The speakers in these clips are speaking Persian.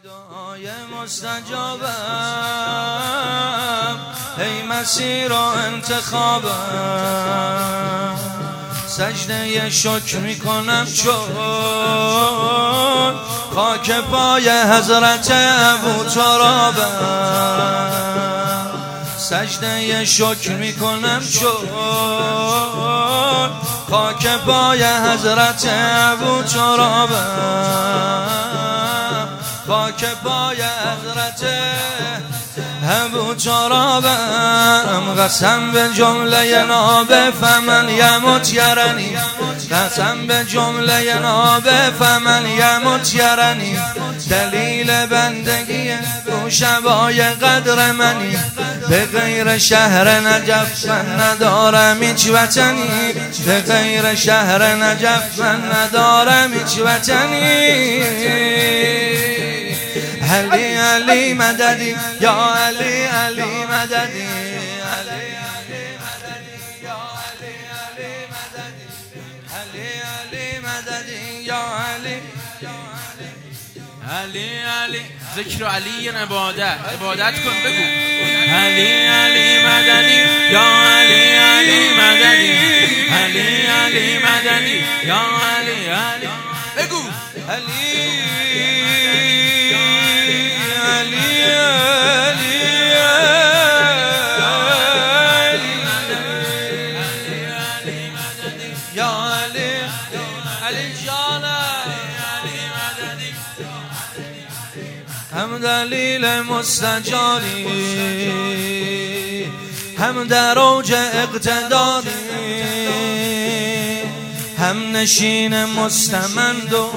ندای مستجابم ای مسیر و انتخابم سجده شکر میکنم چون خاک پای حضرت ابوترابم سجده شکر میکنم چون خاک پای حضرت ابوترابم خاک پای حضرت ابوترابم قسم به جمله نابه فمن یمت یرنی قسم به جمله نابه فمن یمت یرنی دلیل بندگی تو شبای قدر منی به غیر شهر نجف من ندارم هیچ وطنی به غیر شهر نجف من ندارم هیچ وطنی علی علی مددی یا علی علی مددی علی علی مددی یا علی علی مددی علی علی مددی یا علی علی علی ذکر علی عبادت کن بگو علی علی مددی یا علی علی مددی علی علی مددی یا علی علی بگو علی هم دلیل مستجاری هم در اوج اقتداری هم نشین مستمند و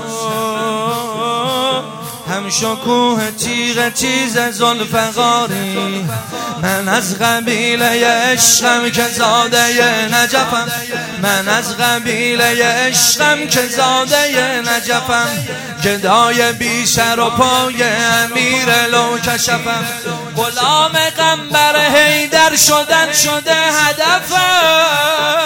هم شکوه تیغ تیز ذوالفقاری من از قبیله عشقم که زاده نجفم من از قبیله عشقم که زاده نجفم گدای بی سر و پای امیر لوکشفم غلام قنبر حیدر شده هدفم